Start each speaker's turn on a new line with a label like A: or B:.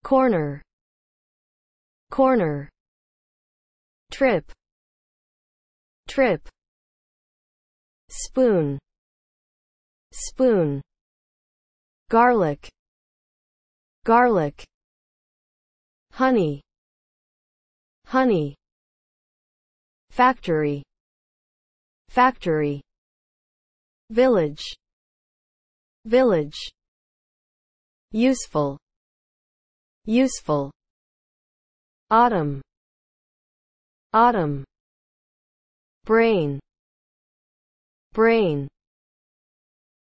A: corner, corner, trip, trip, spoon, spoon, garlic, garlic, honey, honey, factory, factory, village, village, useful, useful, autumn, autumn, brain, brain,